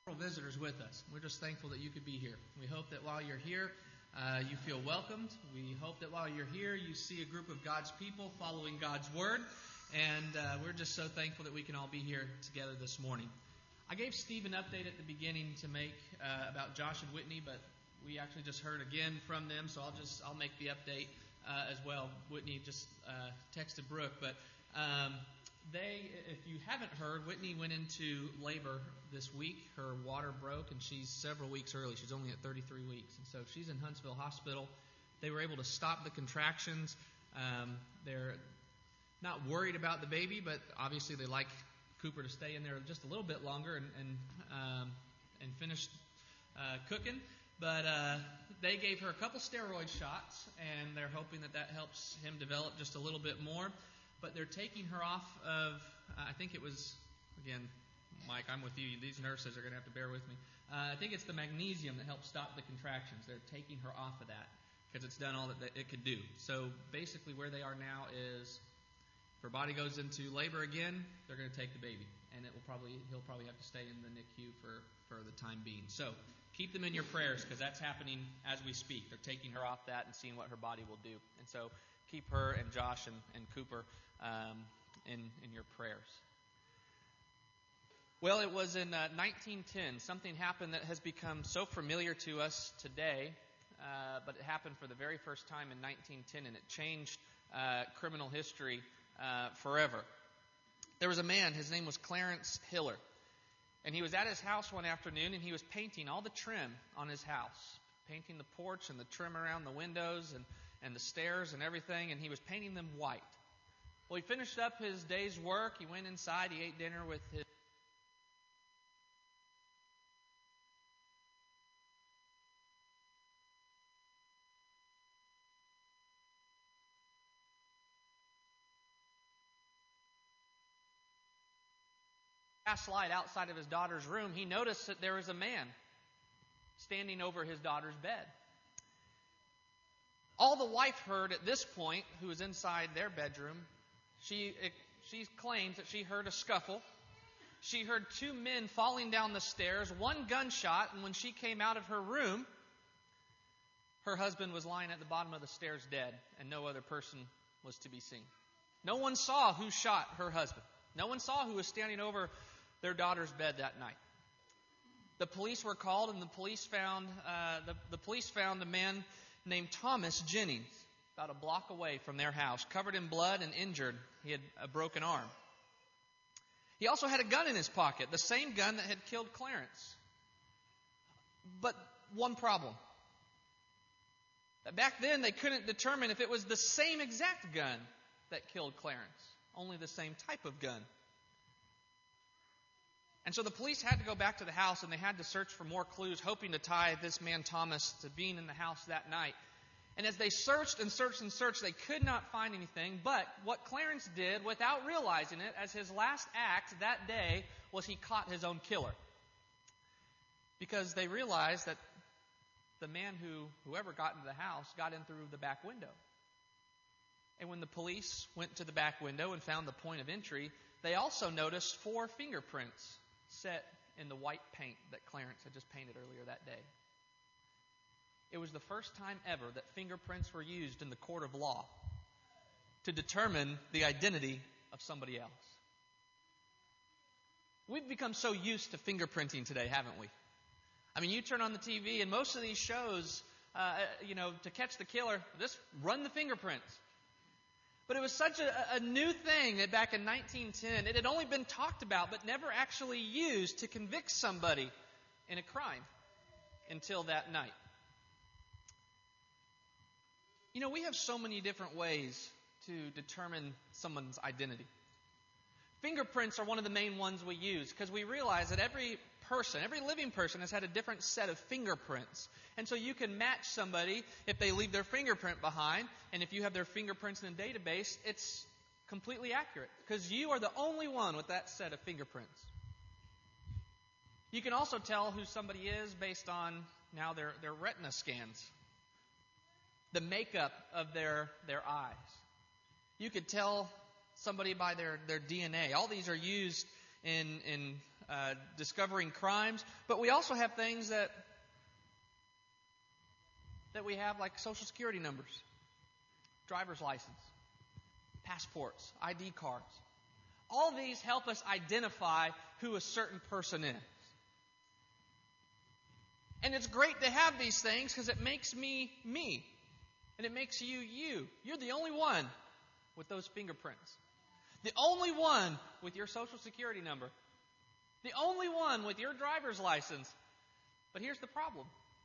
Visitors with us. We're just thankful that you could be here. We hope that while you're here, you feel welcomed. We hope that while you're here, you see a group of God's people following God's Word. And we're just so thankful that we can all be here together this morning. I gave Steve an update at the beginning to make about Josh and Whitney, but we actually just heard again from them, so I'll make the update as well. Whitney just texted Brooke, but if you haven't heard, Whitney went into labor this week. Her water broke, and she's several weeks early. She's only at 33 weeks. And so she's in Huntsville Hospital. They were able to stop the contractions. They're not worried about the baby, but obviously they like Cooper to stay in there just a little bit longer and finish cooking. But they gave her a couple steroid shots, and they're hoping that helps him develop just a little bit more. But they're taking her off of, I think it was, again, Mike, I'm with you. These nurses are going to have to bear with me. I think it's the magnesium that helps stop the contractions. They're taking her off of that because it's done all that it could do. So basically where they are now is if her body goes into labor again, they're going to take the baby. And he'll probably have to stay in the NICU for the time being. So keep them in your prayers because that's happening as we speak. They're taking her off that and seeing what her body will do. And so keep her and Josh and Cooper in your prayers. Well, it was in 1910. Something happened that has become so familiar to us today, but it happened for the very first time in 1910, and it changed criminal history forever. There was a man, his name was Clarence Hiller, and he was at his house one afternoon, and he was painting all the trim on his house, painting the porch and the trim around the windows and the stairs and everything, and he was painting them white. Well, he finished up his day's work. He went inside. He ate dinner with his light outside of his daughter's room. He noticed that there was a man standing over his daughter's bed. All the wife heard at this point, who was inside their bedroom, she claims that she heard a scuffle. She heard two men falling down the stairs, one gunshot, and when she came out of her room, her husband was lying at the bottom of the stairs dead, and no other person was to be seen. No one saw who shot her husband. No one saw who was standing over their daughter's bed that night. The police were called, and the police found a man named Thomas Jennings, about a block away from their house, covered in blood and injured. He had a broken arm. He also had a gun in his pocket, the same gun that had killed Clarence. But one problem. Back then, they couldn't determine if it was the same exact gun that killed Clarence, only the same type of gun. And so the police had to go back to the house, and they had to search for more clues, hoping to tie this man Thomas to being in the house that night. And as they searched and searched and searched, they could not find anything. But what Clarence did, without realizing it, as his last act that day, was he caught his own killer. Because they realized that the man whoever got into the house got in through the back window. And when the police went to the back window and found the point of entry, they also noticed 4 fingerprints set in the white paint that Clarence had just painted earlier that day. It was the first time ever that fingerprints were used in the court of law to determine the identity of somebody else. We've become so used to fingerprinting today, haven't we? I mean, you turn on the TV, and most of these shows, to catch the killer, just run the fingerprints. But it was such a new thing that back in 1910, it had only been talked about but never actually used to convict somebody in a crime until that night. You know, we have so many different ways to determine someone's identity. Fingerprints are one of the main ones we use because we realize that every living person has had a different set of fingerprints. And so you can match somebody if they leave their fingerprint behind, and if you have their fingerprints in a database, it's completely accurate because you are the only one with that set of fingerprints. You can also tell who somebody is based on now their retina scans, the makeup of their eyes. You could tell somebody by their DNA. All these are used in discovering crimes. But we also have things that we have, like Social Security numbers, driver's license, passports, ID cards. All these help us identify who a certain person is. And it's great to have these things because it makes me, me. And it makes you, you. You're the only one with those fingerprints. The only one with your Social Security number. The only one with your driver's license. But here's the problem.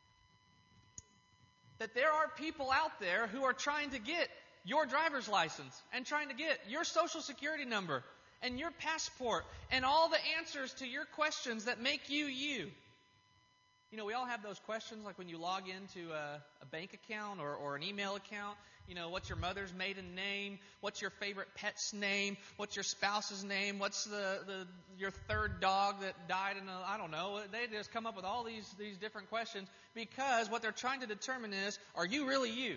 That there are people out there who are trying to get your driver's license and trying to get your Social Security number and your passport and all the answers to your questions that make you, you. You know, we all have those questions, like when you log into a bank account or an email account. You know, what's your mother's maiden name? What's your favorite pet's name? What's your spouse's name? What's your third dog that died in I don't know. They just come up with all these different questions because what they're trying to determine is, are you really you?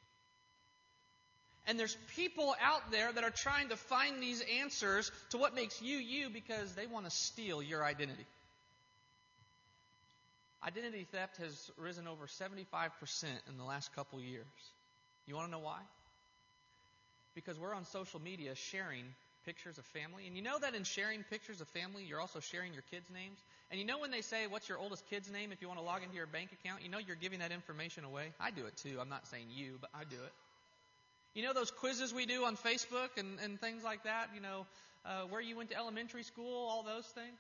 And there's people out there that are trying to find these answers to what makes you, you, because they want to steal your identity. Identity theft has risen over 75% in the last couple years. You want to know why? Because we're on social media sharing pictures of family. And you know that in sharing pictures of family, you're also sharing your kids' names? And you know when they say, what's your oldest kid's name if you want to log into your bank account? You know you're giving that information away. I do it too. I'm not saying you, but I do it. You know those quizzes we do on Facebook and things like that? You know, where you went to elementary school, all those things?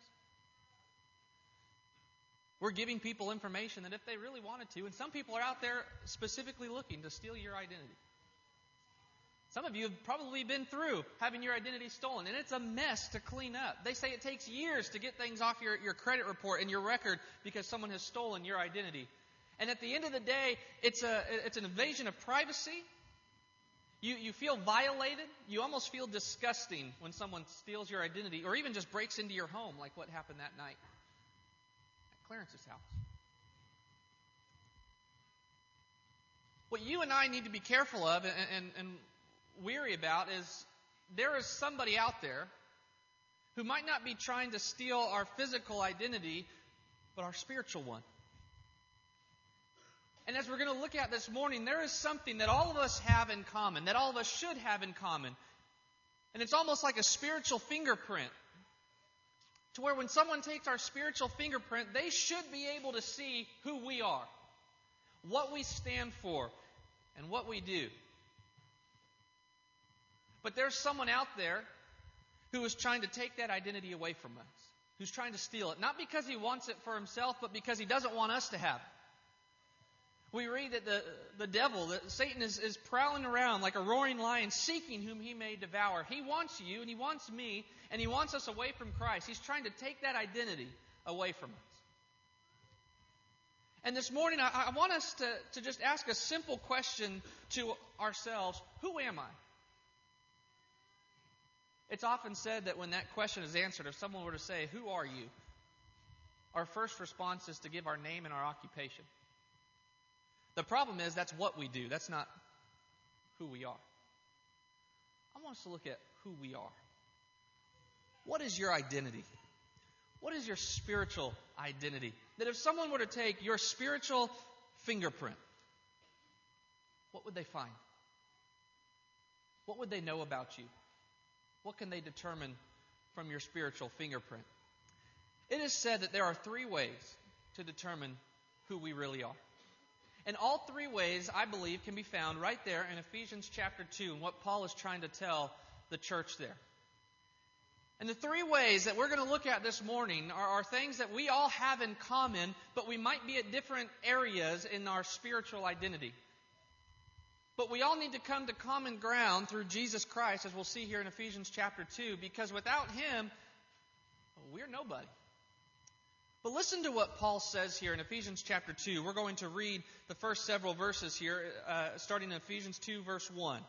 We're giving people information that if they really wanted to, and some people are out there specifically looking to steal your identity. Some of you have probably been through having your identity stolen, and it's a mess to clean up. They say it takes years to get things off your credit report and your record because someone has stolen your identity. And at the end of the day, it's an invasion of privacy. You feel violated. You almost feel disgusting when someone steals your identity or even just breaks into your home like what happened that night. Clarence's house. What you and I need to be careful of and weary about is there is somebody out there who might not be trying to steal our physical identity, but our spiritual one. And as we're going to look at this morning, there is something that all of us have in common, that all of us should have in common. And it's almost like a spiritual fingerprint. To where when someone takes our spiritual fingerprint, they should be able to see who we are, what we stand for, and what we do. But there's someone out there who is trying to take that identity away from us, who's trying to steal it, not because he wants it for himself, but because he doesn't want us to have it. We read that the devil, that Satan is prowling around like a roaring lion, seeking whom he may devour. He wants you, and he wants me, and he wants us away from Christ. He's trying to take that identity away from us. And this morning, I want us to just ask a simple question to ourselves. Who am I? It's often said that when that question is answered, if someone were to say, who are you? Our first response is to give our name and our occupation. The problem is that's what we do. That's not who we are. I want us to look at who we are. What is your identity? What is your spiritual identity? That if someone were to take your spiritual fingerprint, what would they find? What would they know about you? What can they determine from your spiritual fingerprint? It is said that there are 3 ways to determine who we really are. And all 3 ways, I believe, can be found right there in Ephesians chapter 2 and what Paul is trying to tell the church there. And the 3 ways that we're going to look at this morning are things that we all have in common, but we might be at different areas in our spiritual identity. But we all need to come to common ground through Jesus Christ, as we'll see here in Ephesians chapter 2, because without Him, we're nobody. But listen to what Paul says here in Ephesians chapter 2. We're going to read the first several verses here, starting in Ephesians 2, verse 1.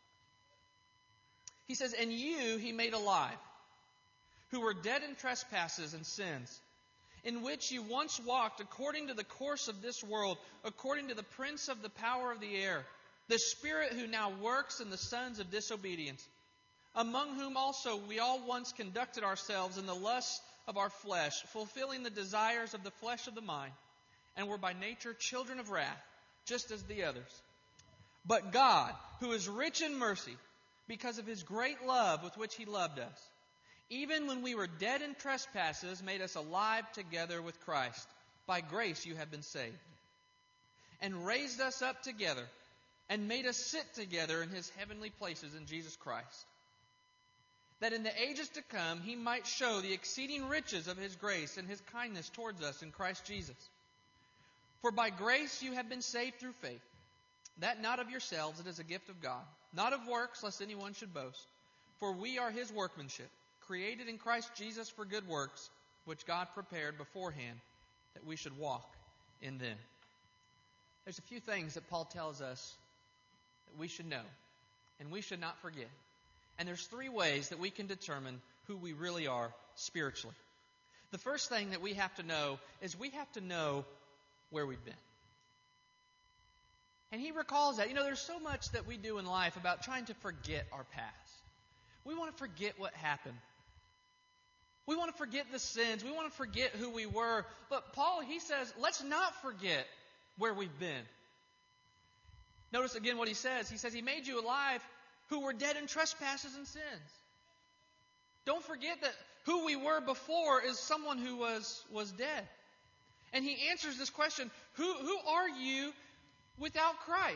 He says, "And you He made alive, who were dead in trespasses and sins, in which you once walked according to the course of this world, according to the prince of the power of the air, the spirit who now works in the sons of disobedience, among whom also we all once conducted ourselves in the lusts of our flesh, fulfilling the desires of the flesh of the mind, and were by nature children of wrath, just as the others. But God, who is rich in mercy, because of His great love with which He loved us, even when we were dead in trespasses, made us alive together with Christ. By grace you have been saved. And raised us up together, and made us sit together in His heavenly places in Jesus Christ, that in the ages to come He might show the exceeding riches of His grace and His kindness towards us in Christ Jesus. For by grace you have been saved through faith, that not of yourselves, it is a gift of God, not of works, lest anyone should boast. For we are His workmanship, created in Christ Jesus for good works, which God prepared beforehand that we should walk in them. There's a few things that Paul tells us that we should know and we should not forget. And there's 3 ways that we can determine who we really are spiritually. The first thing that we have to know is we have to know where we've been. And he recalls that. There's so much that we do in life about trying to forget our past. We want to forget what happened. We want to forget the sins. We want to forget who we were. But Paul, he says, let's not forget where we've been. Notice again what he says. He says, He made you alive who were dead in trespasses and sins. Don't forget that who we were before is someone who was dead. And he answers this question, who are you without Christ?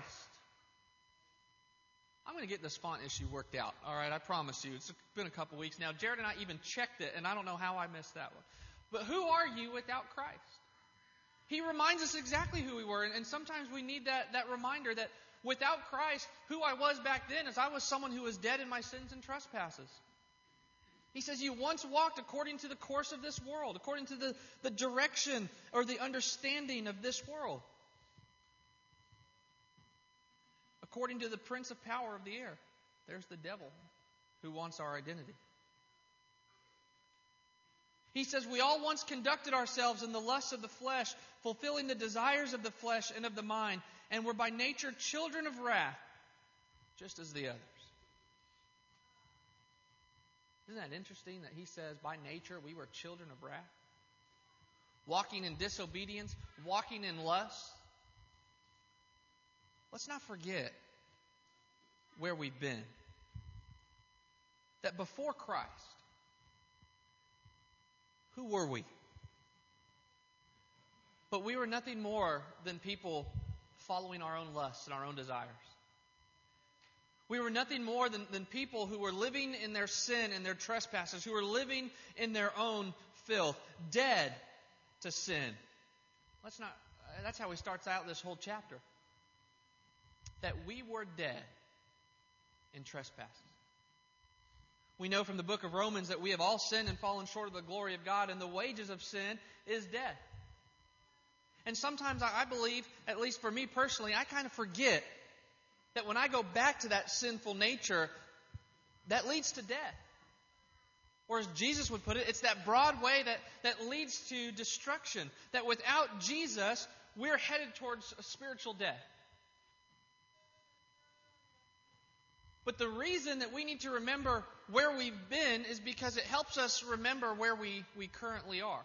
I'm going to get this font issue worked out. All right, I promise you. It's been a couple weeks now. Jared and I even checked it, and I don't know how I missed that one. But who are you without Christ? He reminds us exactly who we were, and sometimes we need that reminder that without Christ, who I was back then is I was someone who was dead in my sins and trespasses. He says, you once walked according to the course of this world, according to the direction or the understanding of this world. According to the prince of power of the air. There's the devil who wants our identity. He says, we all once conducted ourselves in the lusts of the flesh, fulfilling the desires of the flesh and of the mind, and were by nature children of wrath, just as the others. Isn't that interesting that he says, by nature we were children of wrath? Walking in disobedience, walking in lust. Let's not forget where we've been. That before Christ, who were we? But we were nothing more than people following our own lusts and our own desires. We were nothing more than people who were living in their sin and their trespasses, who were living in their own filth, dead to sin. That's how he starts out this whole chapter. That we were dead in trespasses. We know from the book of Romans that we have all sinned and fallen short of the glory of God, and the wages of sin is death. And sometimes I believe, at least for me personally, I kind of forget that when I go back to that sinful nature, that leads to death. Or as Jesus would put it, it's that broad way that leads to destruction. That without Jesus, we're headed towards a spiritual death. But the reason that we need to remember where we've been is because it helps us remember where we currently are.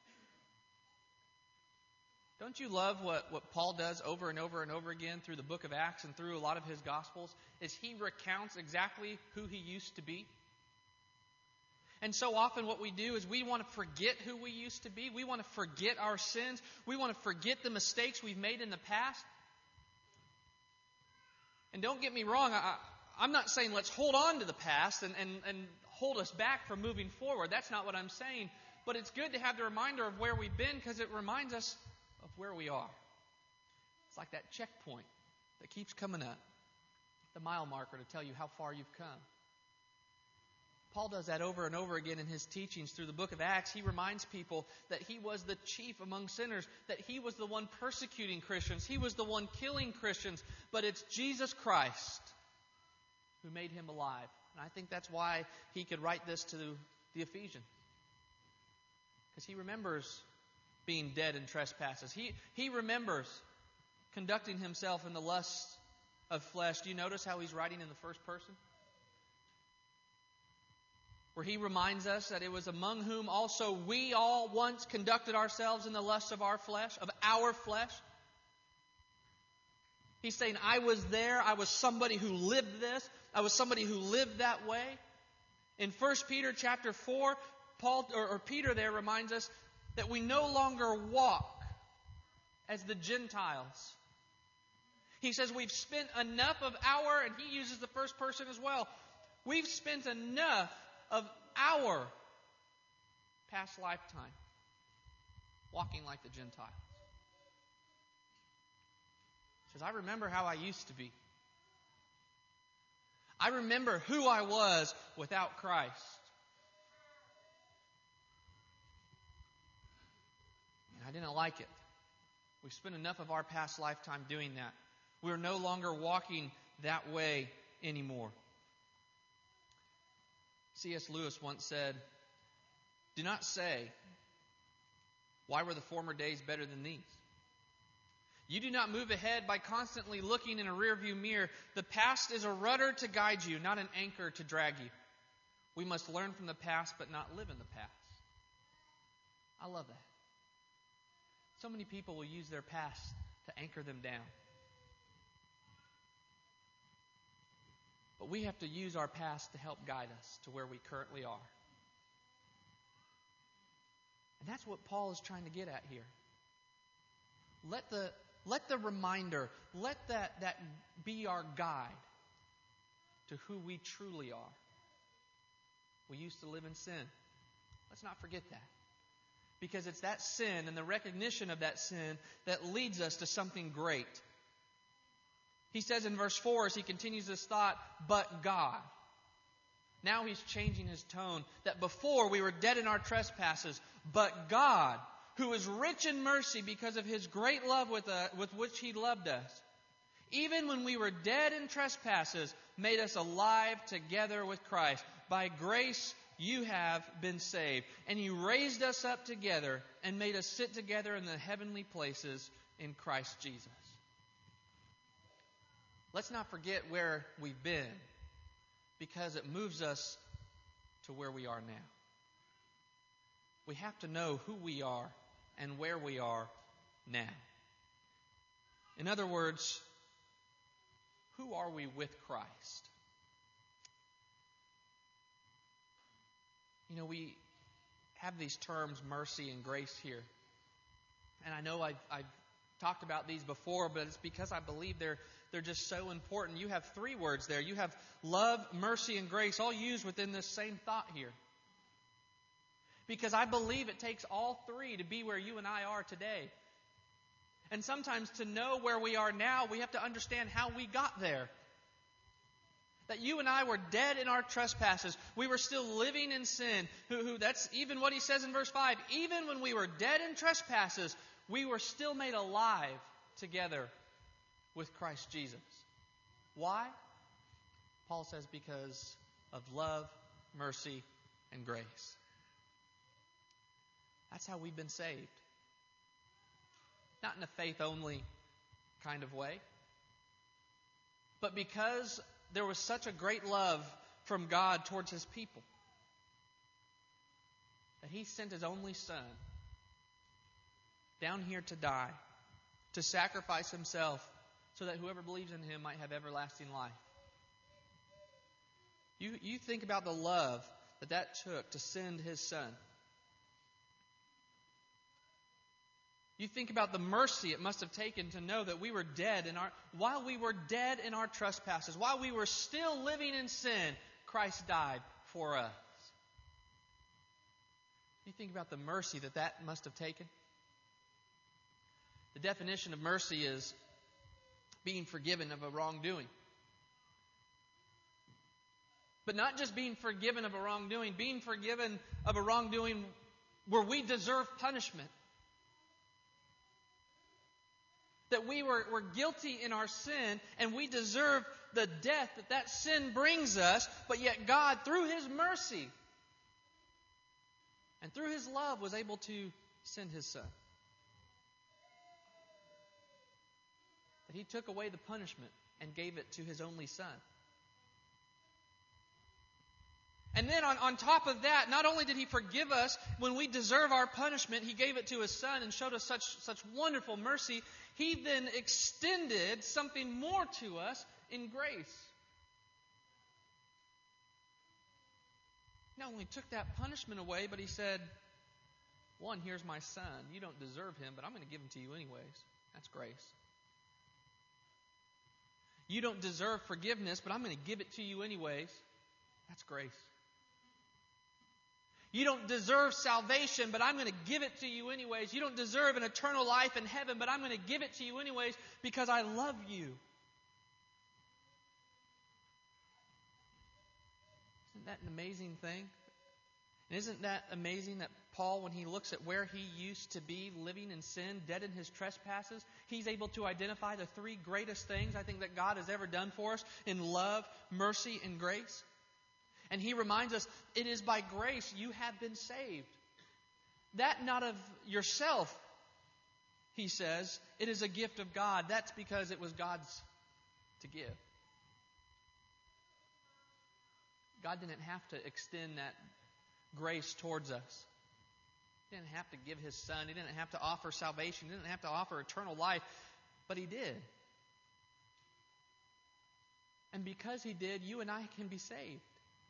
Don't you love what Paul does over and over and over again through the book of Acts and through a lot of his Gospels? Is he recounts exactly who he used to be. And so often what we do is we want to forget who we used to be. We want to forget our sins. We want to forget the mistakes we've made in the past. And don't get me wrong, I'm not saying let's hold on to the past and hold us back from moving forward. That's not what I'm saying. But it's good to have the reminder of where we've been because it reminds us of where we are. It's like that checkpoint that keeps coming up. The mile marker to tell you how far you've come. Paul does that over and over again in his teachings through the book of Acts. He reminds people that he was the chief among sinners, that he was the one persecuting Christians, he was the one killing Christians, but it's Jesus Christ who made him alive. And I think that's why he could write this to the Ephesians. Because he remembers being dead in trespasses. He remembers conducting himself in the lusts of flesh. Do you notice how he's writing in the first person? where he reminds us that it was among whom also we all once conducted ourselves in the lusts of our flesh, of our flesh. He's saying, I was there. I was somebody who lived this. I was somebody who lived that way. In 1 Peter chapter 4, Peter there reminds us that we no longer walk as the Gentiles. He says we've spent enough of our, and he uses the first person as well, we've spent enough of our past lifetime walking like the Gentiles. He says, I remember how I used to be. I remember who I was without Christ. And I didn't like it. We've spent enough of our past lifetime doing that. We're no longer walking that way anymore. C.S. Lewis once said, do not say, why were the former days better than these? You do not move ahead by constantly looking in a rearview mirror. The past is a rudder to guide you, not an anchor to drag you. We must learn from the past, but not live in the past. I love that. So many people will use their past to anchor them down. But we have to use our past to help guide us to where we currently are. And that's what Paul is trying to get at here. Let the reminder, let that be our guide to who we truly are. We used to live in sin. Let's not forget that. Because it's that sin and the recognition of that sin that leads us to something great. He says in verse 4 as he continues this thought, but God. Now he's changing his tone. That before we were dead in our trespasses, but God, who is rich in mercy because of His great love with which He loved us, even when we were dead in trespasses, made us alive together with Christ. By grace you have been saved. And He raised us up together and made us sit together in the heavenly places in Christ Jesus. Let's not forget where we've been, because it moves us to where we are now. We have to know who we are and where we are now. In other words, who are we with Christ? You know, we have these terms, mercy and grace here. And I know I've talked about these before, but it's because I believe they're just so important. You have three words there. You have love, mercy, and grace all used within this same thought here. Because I believe it takes all three to be where you and I are today. And sometimes to know where we are now, we have to understand how we got there. That you and I were dead in our trespasses. We were still living in sin. That's even what he says in verse 5. Even when we were dead in trespasses, we were still made alive together with Christ Jesus. Why? Paul says because of love, mercy, and grace. That's how we've been saved. Not in a faith-only kind of way, but because there was such a great love from God towards His people that He sent His only Son down here to die, to sacrifice Himself so that whoever believes in Him might have everlasting life. You think about the love that took to send His Son. You think about the mercy it must have taken to know that we were dead while we were dead in our trespasses, while we were still living in sin, Christ died for us. You think about the mercy that must have taken. The definition of mercy is being forgiven of a wrongdoing. But not just being forgiven of a wrongdoing, being forgiven of a wrongdoing where we deserve punishment. That we were guilty in our sin and we deserve the death that sin brings us, but yet God, through His mercy and through His love, was able to send His Son. That He took away the punishment and gave it to His only Son. And then on top of that, not only did He forgive us when we deserve our punishment, He gave it to His Son and showed us such wonderful mercy. He then extended something more to us in grace. Not only took that punishment away, but He said, one, here's my Son. You don't deserve Him, but I'm going to give Him to you anyways. That's grace. You don't deserve forgiveness, but I'm going to give it to you anyways. That's grace. You don't deserve salvation, but I'm going to give it to you anyways. You don't deserve an eternal life in heaven, but I'm going to give it to you anyways because I love you. Isn't that an amazing thing? And isn't that amazing that Paul, when he looks at where he used to be living in sin, dead in his trespasses, he's able to identify the three greatest things I think that God has ever done for us in love, mercy, and grace. And he reminds us, it is by grace you have been saved. That not of yourself, he says. It is a gift of God. That's because it was God's to give. God didn't have to extend that grace towards us. He didn't have to give His Son. He didn't have to offer salvation. He didn't have to offer eternal life. But He did. And because He did, you and I can be saved.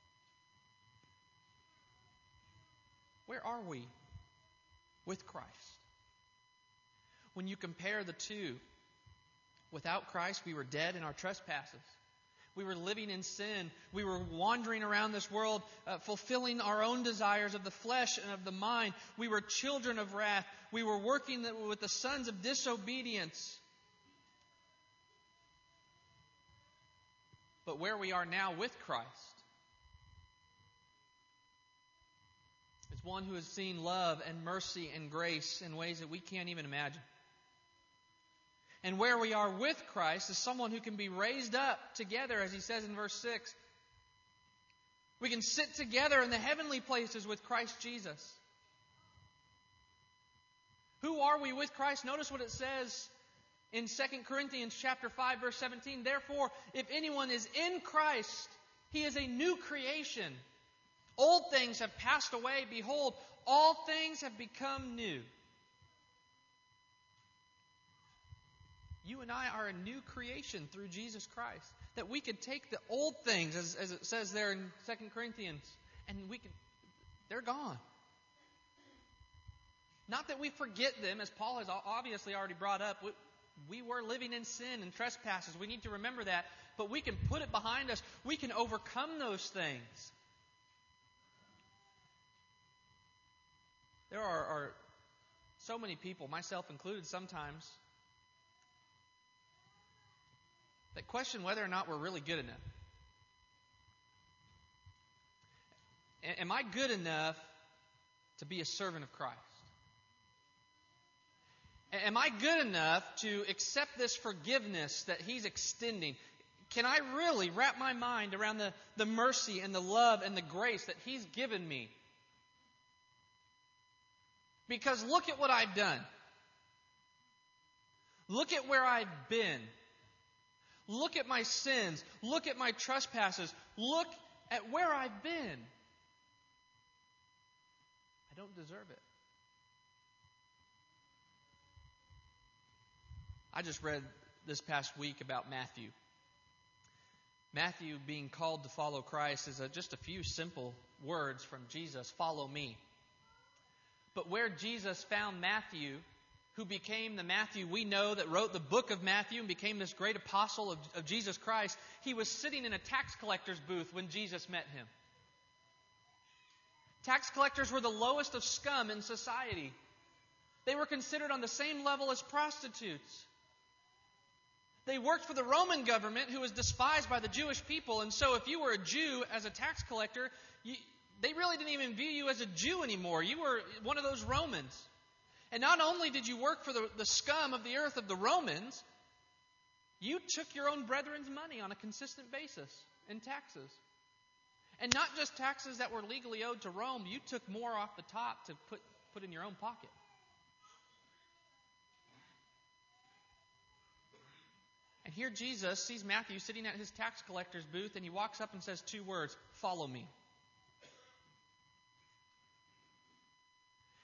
Where are we with Christ? When you compare the two, without Christ, we were dead in our trespasses. We were living in sin. We were wandering around this world, fulfilling our own desires of the flesh and of the mind. We were children of wrath. We were working with the sons of disobedience. But where we are now with Christ is one who has seen love and mercy and grace in ways that we can't even imagine. And where we are with Christ is someone who can be raised up together, as he says in verse 6. We can sit together in the heavenly places with Christ Jesus. Who are we with Christ? Notice what it says in 2 Corinthians chapter 5, verse 17. Therefore, if anyone is in Christ, he is a new creation. Old things have passed away. Behold, all things have become new. You and I are a new creation through Jesus Christ. That we could take the old things, as it says there in 2 Corinthians, and they're gone. Not that we forget them, as Paul has obviously already brought up. We were living in sin and trespasses. We need to remember that. But we can put it behind us. We can overcome those things. There are so many people, myself included sometimes, that question whether or not we're really good enough. Am I good enough to be a servant of Christ? Am I good enough to accept this forgiveness that He's extending? Can I really wrap my mind around the mercy and the love and the grace that He's given me? Because look at what I've done. Look at where I've been. Look at my sins. Look at my trespasses. Look at where I've been. I don't deserve it. I just read this past week about Matthew. Matthew being called to follow Christ is just a few simple words from Jesus, follow me. But where Jesus found Matthew, who became the Matthew we know that wrote the book of Matthew and became this great apostle of Jesus Christ, he was sitting in a tax collector's booth when Jesus met him. Tax collectors were the lowest of scum in society. They were considered on the same level as prostitutes. They worked for the Roman government, who was despised by the Jewish people. And so if you were a Jew as a tax collector, they really didn't even view you as a Jew anymore. You were one of those Romans. And not only did you work for the scum of the earth of the Romans, you took your own brethren's money on a consistent basis in taxes. And not just taxes that were legally owed to Rome, you took more off the top to put in your own pocket. And here Jesus sees Matthew sitting at his tax collector's booth, and he walks up and says two words, follow me.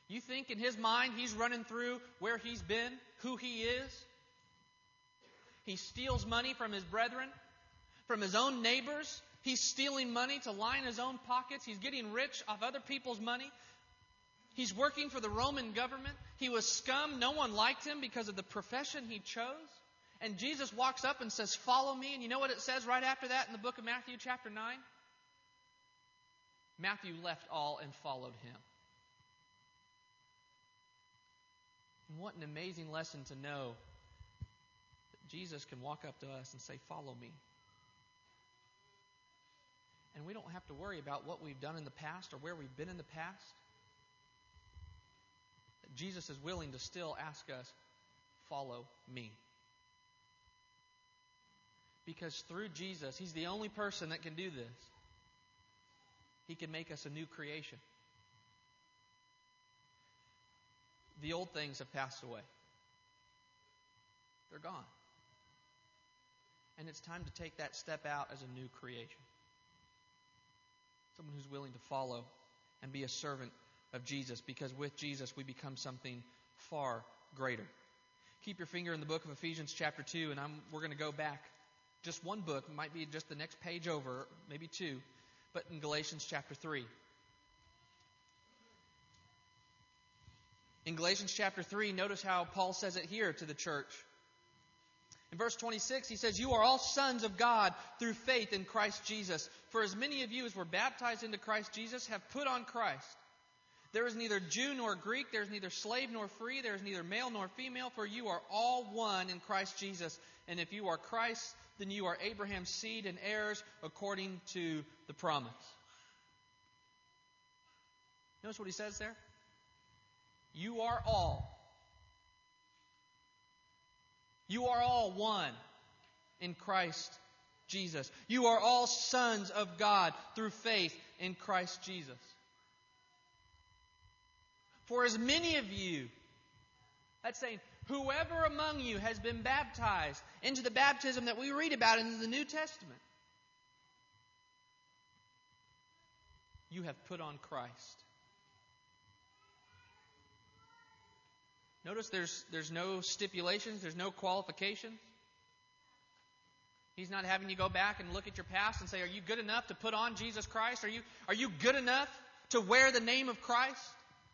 You think in his mind he's running through where he's been, who he is? He steals money from his brethren, from his own neighbors. He's stealing money to line his own pockets. He's getting rich off other people's money. He's working for the Roman government. He was scum. No one liked him because of the profession he chose. And Jesus walks up and says, "Follow me." And you know what it says right after that in the book of Matthew chapter 9? Matthew left all and followed him. And what an amazing lesson to know that Jesus can walk up to us and say, "Follow me." And we don't have to worry about what we've done in the past or where we've been in the past. That Jesus is willing to still ask us, "Follow me." Because through Jesus, He's the only person that can do this. He can make us a new creation. The old things have passed away. They're gone. And it's time to take that step out as a new creation. Someone who's willing to follow and be a servant of Jesus, because with Jesus we become something far greater. Keep your finger in the book of Ephesians chapter 2, and we're going to go back just one book. It might be just the next page over, maybe two, but in Galatians chapter 3. In Galatians chapter 3, notice how Paul says it here to the church. In verse 26, he says, "You are all sons of God through faith in Christ Jesus. For as many of you as were baptized into Christ Jesus have put on Christ. There is neither Jew nor Greek, there is neither slave nor free, there is neither male nor female, for you are all one in Christ Jesus. And if you are Christ, then you are Abraham's seed and heirs according to the promise." Notice what he says there? You are all. You are all one in Christ Jesus. You are all sons of God through faith in Christ Jesus. For as many of you, that's saying, whoever among you has been baptized into the baptism that we read about in the New Testament, you have put on Christ. Notice there's no stipulations, there's no qualifications. He's not having you go back and look at your past and say, "Are you good enough to put on Jesus Christ? Are you good enough to wear the name of Christ?"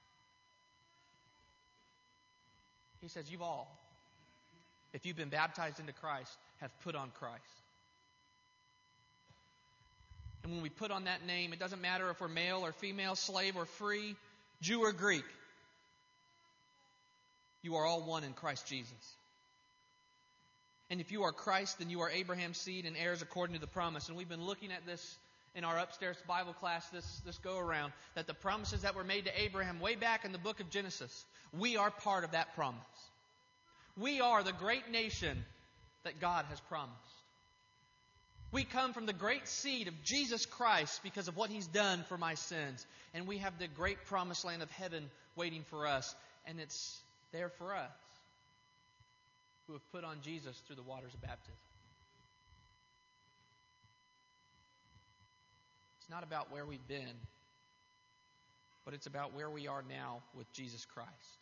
He says, "You've all, if you've been baptized into Christ, have put on Christ." And when we put on that name, it doesn't matter if we're male or female, slave or free, Jew or Greek. You are all one in Christ Jesus. And if you are Christ, then you are Abraham's seed and heirs according to the promise. And we've been looking at this in our upstairs Bible class this go-around, that the promises that were made to Abraham way back in the book of Genesis, we are part of that promise. We are the great nation that God has promised. We come from the great seed of Jesus Christ because of what He's done for my sins. And we have the great promised land of heaven waiting for us. And it's there for us who have put on Jesus through the waters of baptism. It's not about where we've been, but it's about where we are now with Jesus Christ.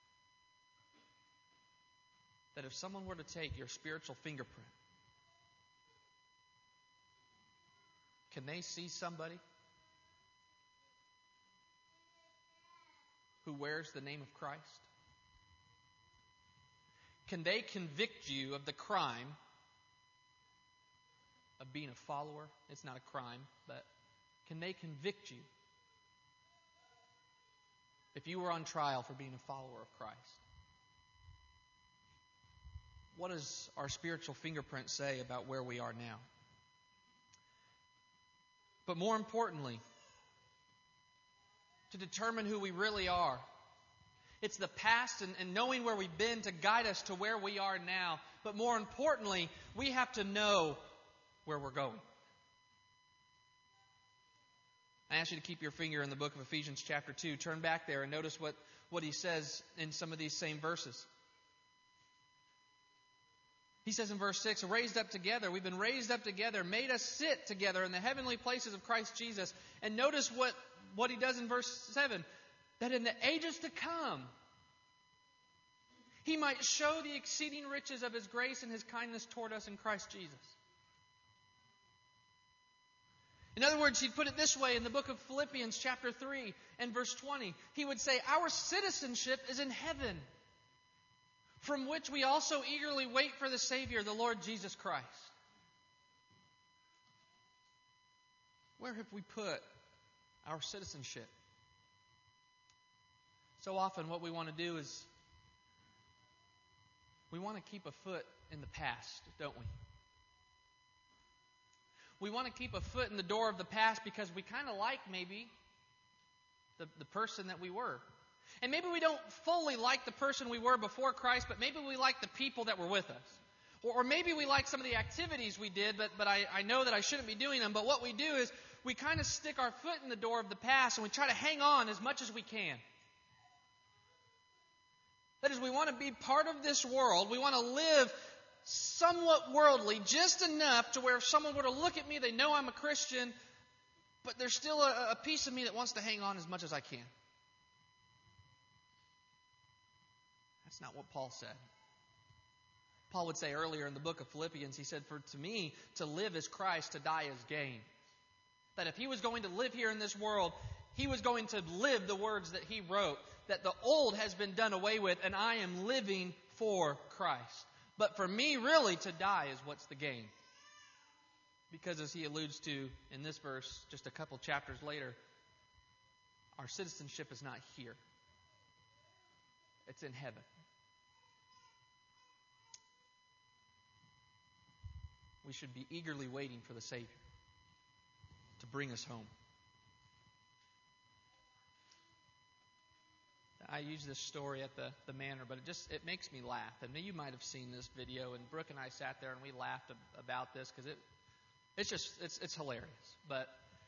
That if someone were to take your spiritual fingerprint, can they see somebody who wears the name of Christ? Can they convict you of the crime of being a follower? It's not a crime, but can they convict you if you were on trial for being a follower of Christ? What does our spiritual fingerprint say about where we are now? But more importantly, to determine who we really are, it's the past and knowing where we've been to guide us to where we are now. But more importantly, we have to know where we're going. I ask you to keep your finger in the book of Ephesians chapter 2. Turn back there and notice what he says in some of these same verses. He says in verse 6, raised up together. We've been raised up together, made us sit together in the heavenly places of Christ Jesus. And notice what he does in verse 7. that in the ages to come, He might show the exceeding riches of His grace and His kindness toward us in Christ Jesus. In other words, he'd put it this way in the book of Philippians chapter 3 and verse 20. He would say, our citizenship is in heaven, from which we also eagerly wait for the Savior, the Lord Jesus Christ. Where have we put our citizenship? So often what we want to do is we want to keep a foot in the past, don't we? We want to keep a foot in the door of the past because we kind of like maybe the person that we were. And maybe we don't fully like the person we were before Christ, but maybe we like the people that were with us. Or maybe we like some of the activities we did, but I know that I shouldn't be doing them. But what we do is we kind of stick our foot in the door of the past and we try to hang on as much as we can. That is, we want to be part of this world. We want to live somewhat worldly, just enough to where if someone were to look at me, they know I'm a Christian, but there's still a piece of me that wants to hang on as much as I can. That's not what Paul said. Paul would say earlier in the book of Philippians, he said, for to me, to live is Christ, to die is gain. That if he was going to live here in this world, he was going to live the words that he wrote, that the old has been done away with, and I am living for Christ. But for me, really, to die is what's the gain. Because as he alludes to in this verse, just a couple chapters later, our citizenship is not here. It's in heaven. We should be eagerly waiting for the Savior to bring us home. I use this story at the manor, but it makes me laugh. And you might have seen this video, and Brooke and I sat there and we laughed about this because it's hilarious. But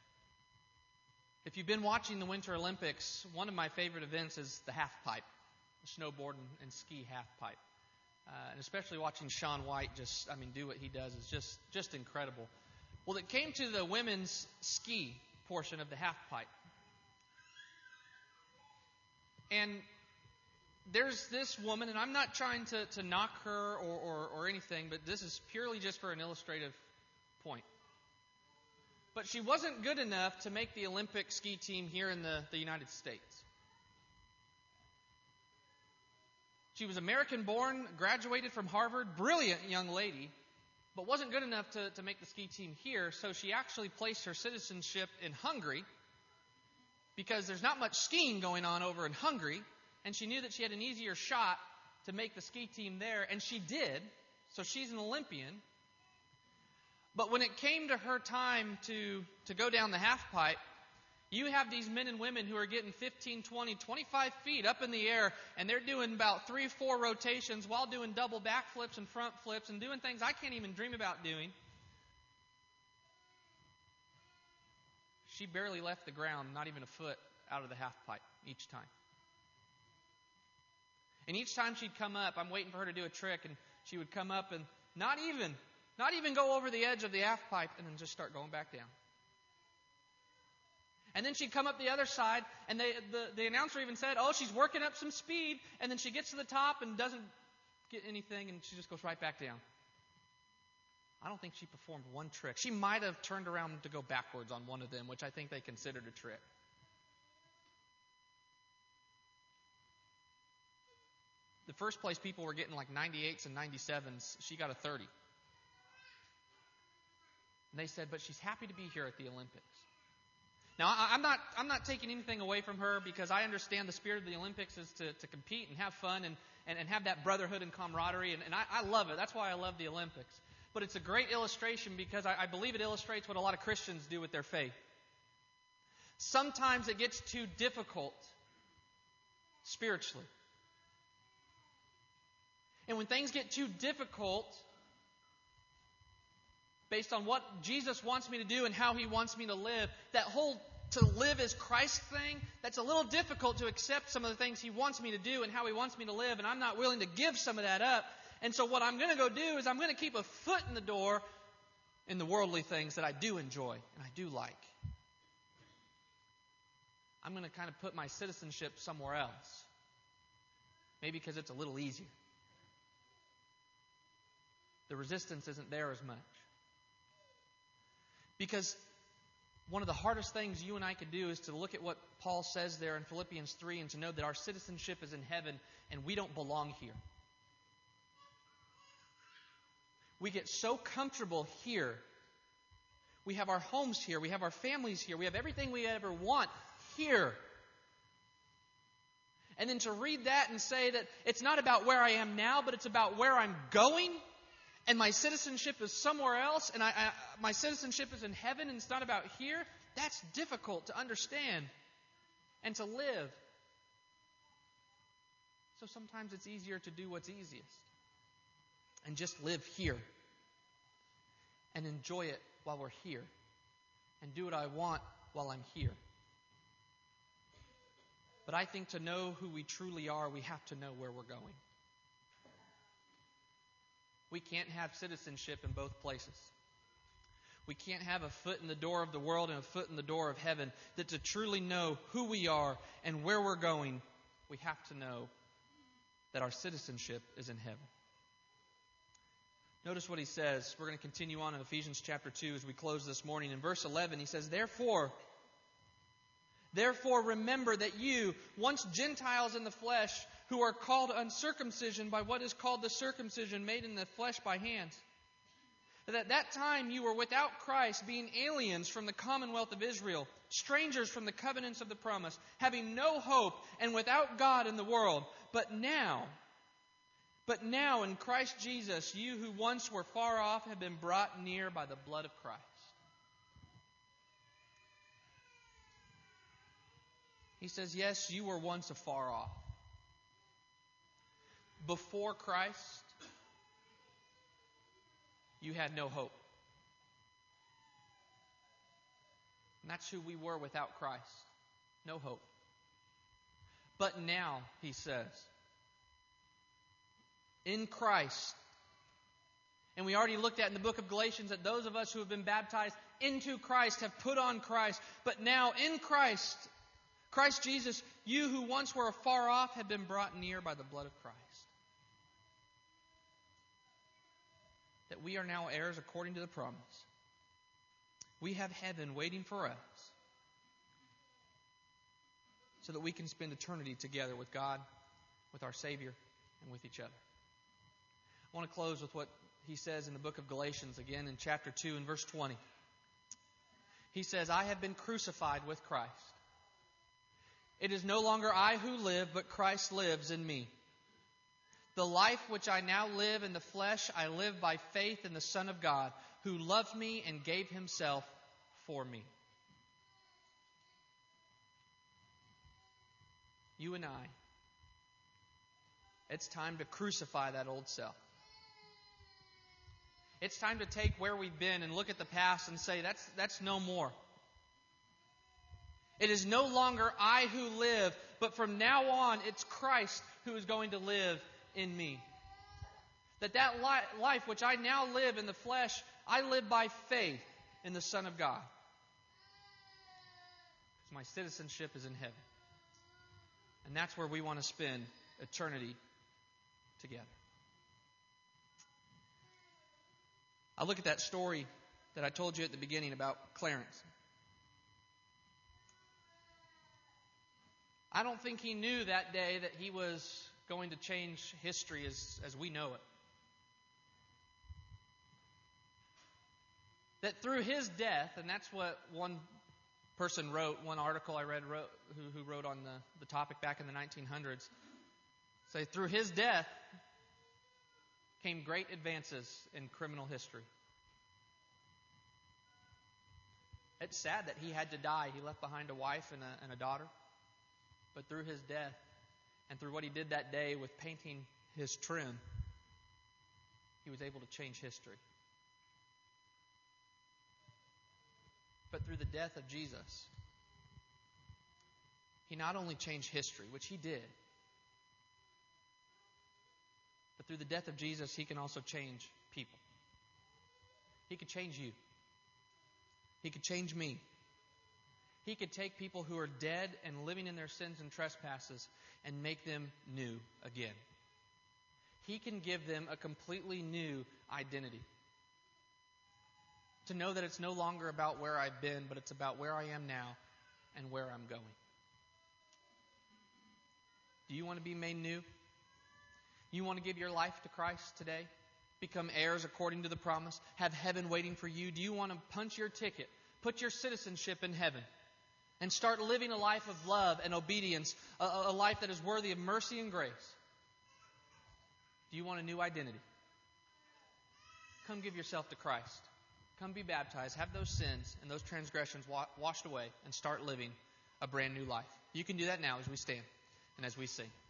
if you've been watching the Winter Olympics, one of my favorite events is the half pipe, the snowboard and ski half pipe. And especially watching Shaun White do what he does is just incredible. Well, it came to the women's ski portion of the half pipe. And there's this woman, and I'm not trying to knock her or anything, but this is purely just for an illustrative point. But she wasn't good enough to make the Olympic ski team here in the United States. She was American-born, graduated from Harvard, brilliant young lady, but wasn't good enough to make the ski team here, so she actually placed her citizenship in Hungary because there's not much skiing going on over in Hungary, and she knew that she had an easier shot to make the ski team there, and she did, so she's an Olympian. But when it came to her time to go down the half pipe, you have these men and women who are getting 15, 20, 25 feet up in the air, and they're doing about 3-4 rotations while doing double backflips and front flips and doing things I can't even dream about doing. She barely left the ground, not even a foot out of the half pipe each time. And each time she'd come up, I'm waiting for her to do a trick, and she would come up and not even go over the edge of the half pipe and then just start going back down. And then she'd come up the other side, and the announcer even said, oh, she's working up some speed, and then she gets to the top and doesn't get anything, and she just goes right back down. I don't think she performed one trick. She might have turned around to go backwards on one of them, which I think they considered a trick. The first place people were getting like 98s and 97s. She got a 30. And they said, but she's happy to be here at the Olympics. Now, I'm not taking anything away from her because I understand the spirit of the Olympics is to compete and have fun and have that brotherhood and camaraderie, and I love it. That's why I love the Olympics. But it's a great illustration because I believe it illustrates what a lot of Christians do with their faith. Sometimes it gets too difficult spiritually. And when things get too difficult, based on what Jesus wants me to do and how He wants me to live, that whole to live as Christ thing, that's a little difficult to accept some of the things He wants me to do and how He wants me to live, and I'm not willing to give some of that up. And so what I'm going to go do is I'm going to keep a foot in the door in the worldly things that I do enjoy and I do like. I'm going to kind of put my citizenship somewhere else. Maybe because it's a little easier. The resistance isn't there as much. Because one of the hardest things you and I could do is to look at what Paul says there in Philippians 3 and to know that our citizenship is in heaven and we don't belong here. We get so comfortable here. We have our homes here. We have our families here. We have everything we ever want here. And then to read that and say that it's not about where I am now, but it's about where I'm going. And my citizenship is somewhere else. And my citizenship is in heaven and it's not about here. That's difficult to understand and to live. So sometimes it's easier to do what's easiest. And just live here. And enjoy it while we're here. And do what I want while I'm here. But I think to know who we truly are, we have to know where we're going. We can't have citizenship in both places. We can't have a foot in the door of the world and a foot in the door of heaven. That to truly know who we are and where we're going, we have to know that our citizenship is in heaven. Notice what he says. We're going to continue on in Ephesians chapter 2 as we close this morning. In verse 11, he says, Therefore remember that you, once Gentiles in the flesh, who are called uncircumcision by what is called the circumcision made in the flesh by hands, that at that time you were without Christ, being aliens from the commonwealth of Israel, strangers from the covenants of the promise, having no hope and without God in the world. But now in Christ Jesus, you who once were far off have been brought near by the blood of Christ. He says, yes, you were once afar off. Before Christ, you had no hope. And that's who we were without Christ. No hope. But now, he says, in Christ, and we already looked at in the book of Galatians that those of us who have been baptized into Christ have put on Christ. But now in Christ, Christ Jesus, you who once were afar off have been brought near by the blood of Christ. That we are now heirs according to the promise. We have heaven waiting for us so that we can spend eternity together with God, with our Savior, and with each other. I want to close with what he says in the book of Galatians, again in chapter 2 and verse 20. He says, I have been crucified with Christ. It is no longer I who live, but Christ lives in me. The life which I now live in the flesh, I live by faith in the Son of God, who loved me and gave himself for me. You and I, it's time to crucify that old self. It's time to take where we've been and look at the past and say, that's no more. It is no longer I who live, but from now on, it's Christ who is going to live in me. That life which I now live in the flesh, I live by faith in the Son of God. Because my citizenship is in heaven. And that's where we want to spend eternity together. I look at that story that I told you at the beginning about Clarence. I don't think he knew that day that he was going to change history as we know it. That through his death, and that's what one person wrote, one article I read who wrote on the topic back in the 1900s, say through his death came great advances in criminal history. It's sad that he had to die. He left behind a wife and a daughter. But through his death and through what he did that day with painting his trim, he was able to change history. But through the death of Jesus, he not only changed history, which he did, but through the death of Jesus, he can also change people. He could change you. He could change me. He could take people who are dead and living in their sins and trespasses and make them new again. He can give them a completely new identity. To know that it's no longer about where I've been, but it's about where I am now and where I'm going. Do you want to be made new? You want to give your life to Christ today? Become heirs according to the promise? Have heaven waiting for you? Do you want to punch your ticket? Put your citizenship in heaven? And start living a life of love and obedience, a life that is worthy of mercy and grace? Do you want a new identity? Come give yourself to Christ. Come be baptized. Have those sins and those transgressions washed away and start living a brand new life. You can do that now as we stand and as we sing.